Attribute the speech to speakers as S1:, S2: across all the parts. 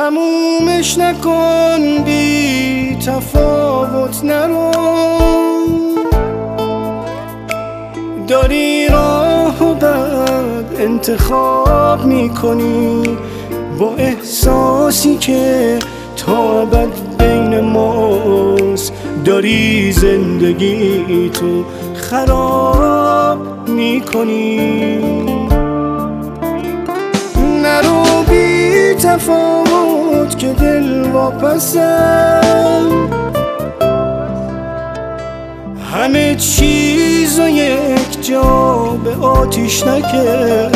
S1: تمومش نکن، بی تفاوت نرو. داری راه و بد انتخاب میکنی، با احساسی که تا ابد بین ماست. داری زندگی تو خراب میکنی. نرو بی تفاوت که دل واپسم، همه چیزو یک جا به آتیش نکش.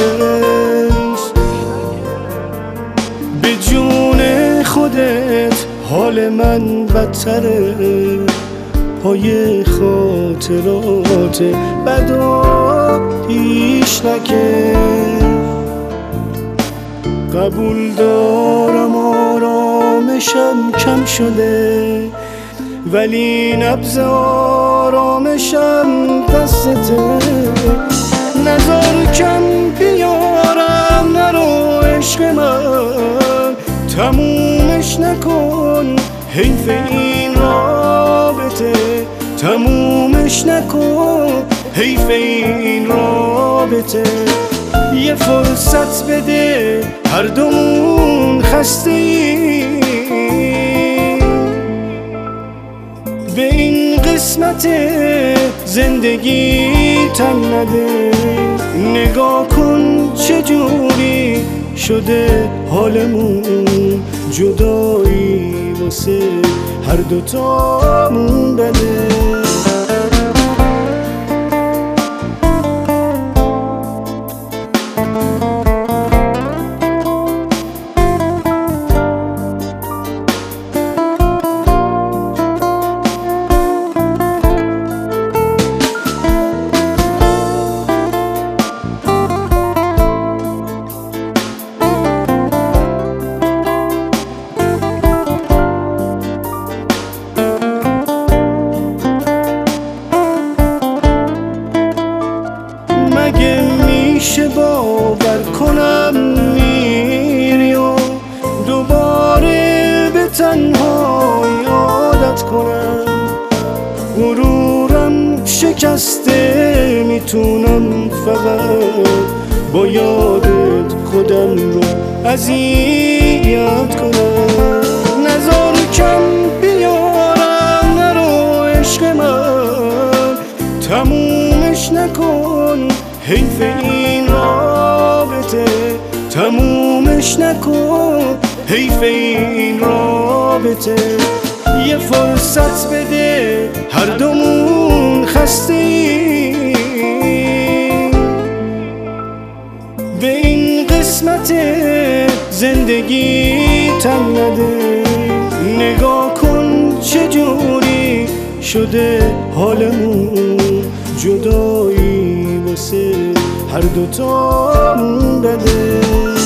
S1: به جون خودت حال من بدتره، پای خاطرات بدا پیش نکش. قبول دارم آرامشم کم شده، ولی نبض آرامشم دستته. نذار کم بیارم، نرو عشق من، تمومش نکن، حیف این رابطه. تمومش نکن، حیف این رابطه. یه فرصت بده، هر دومون خسته ایم، به این قسمت زندگی تن نده. نگاه کن چجوری شده حالمون، جدایی واسه هر دوتامون بده. مگه میشه باور کنم میری و دوباره به تنهایی عادت کنم؟ غرورم شکسته، میتونم فقط با یادت خودم رو اذیت کنم. نذار کم بیارم، نرو عشق من، تمومش نکن، حیف این رابطه. تمومش نکن، حیف این رابطه. یه فرصت بده، هر دومون خسته ایم، به این قسمت زندگی تن نده. نگاه کن چجوری شده حالمون، جدایی واسه هر دوتامون بده.